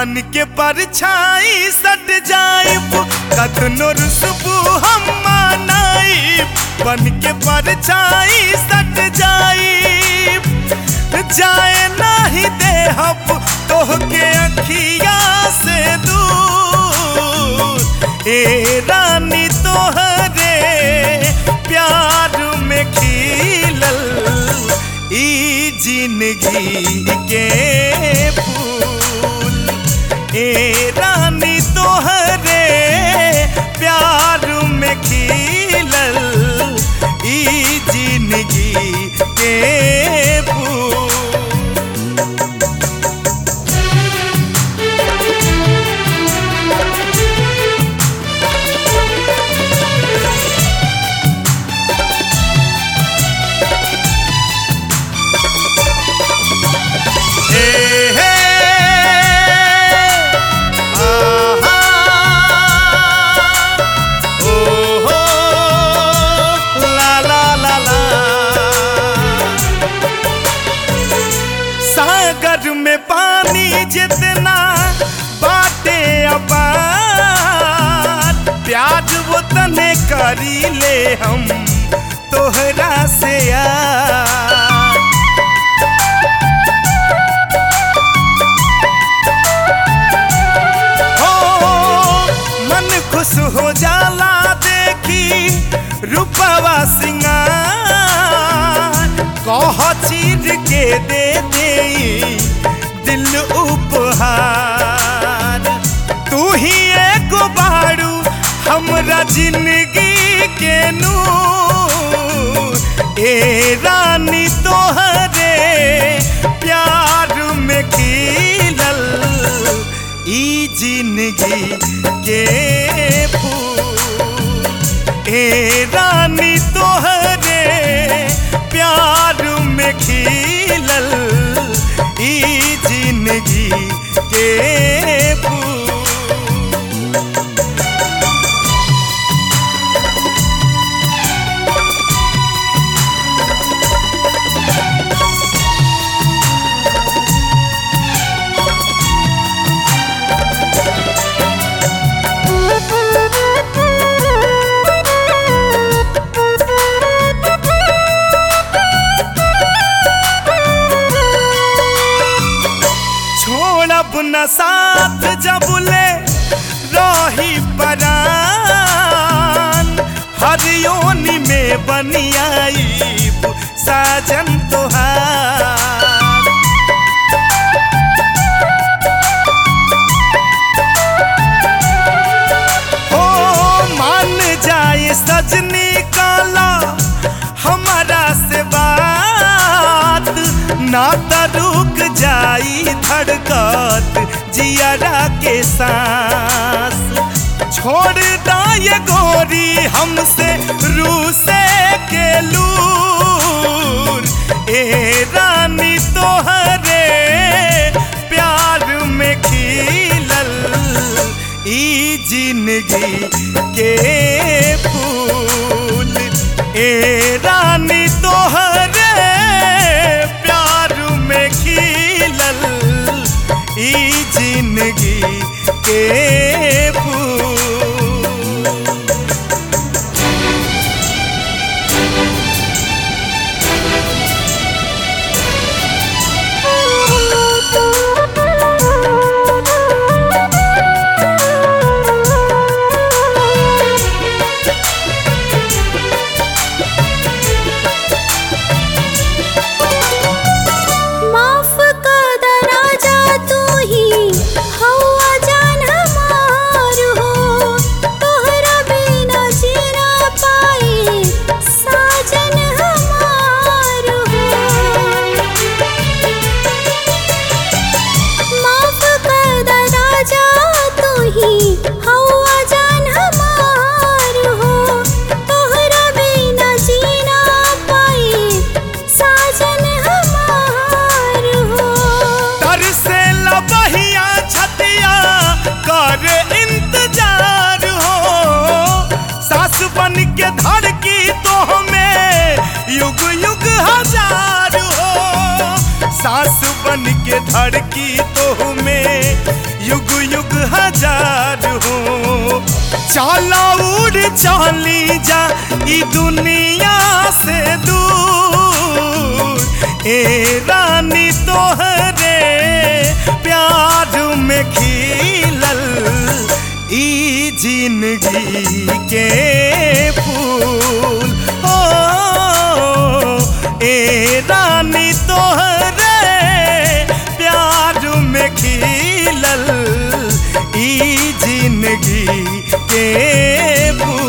बन के परछाई सट जाइब कतनो रुसबू हम मनाइब बन के परछाई सट जाइब जाए नाही देहब तोहके अखिया से दूर ए रानी तोहरे प्यार में खिलल ई जिंदगी के फूल ए रानी तोहरे प्यार में खिलल ई जिंदगी के फूल। सागर में पानी जितना बाटे अपार प्यार वो तने करी ले हम तोहरा से यार हो मन खुश हो जाला देखी रूपवा सिंगार कह चीर के दे दिल उपहार तू ही एक बारू हमरा जिंदगी के नूर ए रानी तोहरे प्यार में खिलल ई जिंदगी के फूल ए रानी तोहरे प्यार में खिलल ई जिंदगी के फूल। अपना साथ जब ले रही परान हर योनि में बनियाई साजन तोहार हो मान जाए सजनी काला हमारा से बात ना तो रुक जाई धड़कत जियरा के सांस छोड़ दा ये गोरी हमसे रूसे के लूर ए रानी तोहरे प्यार में खिलल ई जिंदगी के फूल ए रानी तोहरे प्यार में खिलल ई जिंदगी के फूल। युग युग हजार हो सांस बन के धड़की तो में युग युग हजार हो। चला उड़ चली जा ई दुनिया से दूर, ए रानी तोहरे प्यार में खिलल ई जिंदगी के फूल हो। ए रानी तोहरे प्यार में खिलल ई जिंदगी के फूल।